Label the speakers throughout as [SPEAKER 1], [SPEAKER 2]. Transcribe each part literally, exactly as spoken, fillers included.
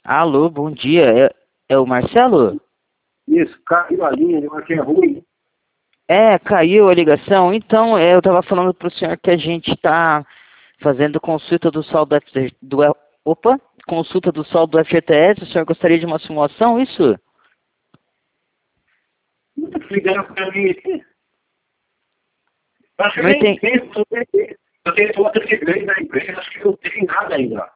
[SPEAKER 1] Alô, bom dia. É, é o Marcelo?
[SPEAKER 2] Isso, caiu a linha, eu achei ruim.
[SPEAKER 1] É, caiu a ligação. Então, é, eu estava falando para o senhor que a gente está fazendo consulta do saldo do, F- do F- opa, consulta do saldo do F G T S. O senhor gostaria de uma simulação, isso?
[SPEAKER 2] Não ligaram para mim. Acho que
[SPEAKER 1] Não
[SPEAKER 2] nem
[SPEAKER 1] entendi.
[SPEAKER 2] tempo, eu tenho eu tenho outra de grande da empresa, acho que não tem nada ainda.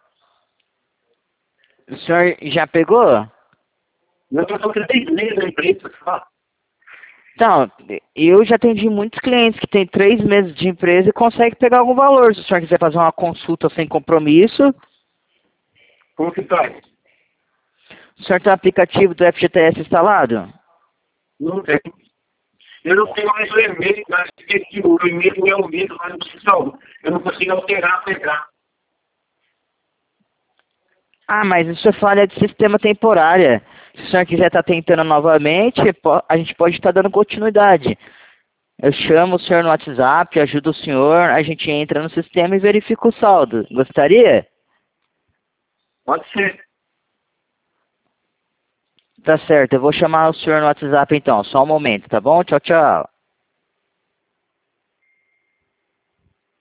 [SPEAKER 1] O senhor já pegou?
[SPEAKER 2] Eu estou falando três meses da empresa, só.
[SPEAKER 1] Então, eu já atendi muitos clientes que têm três meses de empresa e conseguem pegar algum valor. Se o senhor quiser fazer uma consulta sem compromisso,
[SPEAKER 2] Como que faz?
[SPEAKER 1] o senhor tem o aplicativo do F G T S instalado?
[SPEAKER 2] Não tem. Eu não tenho mais o e-mail, mas esqueci, o e-mail é o mesmo, mas não se salva. Eu não consigo alterar para entrar.
[SPEAKER 1] Ah, mas isso é falha de sistema temporária. Se o senhor quiser estar tentando novamente, po- a gente pode estar dando continuidade. Eu chamo o senhor no WhatsApp, ajudo o senhor, a gente entra no sistema e verifica o saldo. Gostaria?
[SPEAKER 2] Pode ser.
[SPEAKER 1] Tá certo, eu vou chamar o senhor no WhatsApp então. Só um momento, tá bom? Tchau, tchau.